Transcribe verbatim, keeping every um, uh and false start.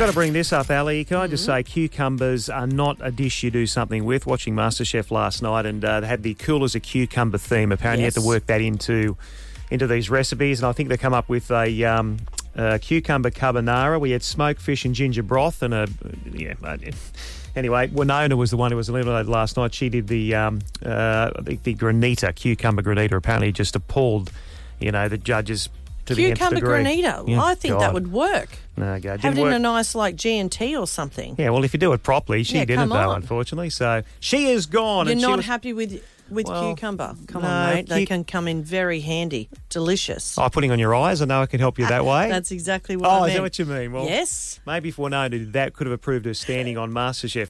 got to bring this up, Ali. Can I just say cucumbers are not a dish you do something with? Watching MasterChef last night, and uh, they had the cool as a cucumber theme. Apparently Yes. you had to work that into into these recipes, and I think they come up with a um, uh, cucumber carbonara. We had smoked fish and ginger broth, and a yeah. Anyway, Winona was the one who was eliminated last night. She did the um, uh, the, the granita, cucumber granita. Apparently, just appalled, you know, the judges to the nth Cucumber degree. granita. Yeah, I think God. that would work. No, God, Have didn't it in work. a nice like G and T or something. Yeah, well, if you do it properly, she Yeah, didn't come though, on. unfortunately. So she is gone. You're and she not was... happy with with Well, cucumber. Come no, on, mate. They cu- can come in very handy. Delicious. Oh, putting on your eyes. I know I can help you that way. That's exactly what oh, I is meant. that what you mean? Well, yes. maybe if Winona did that, could have approved her standing on MasterChef.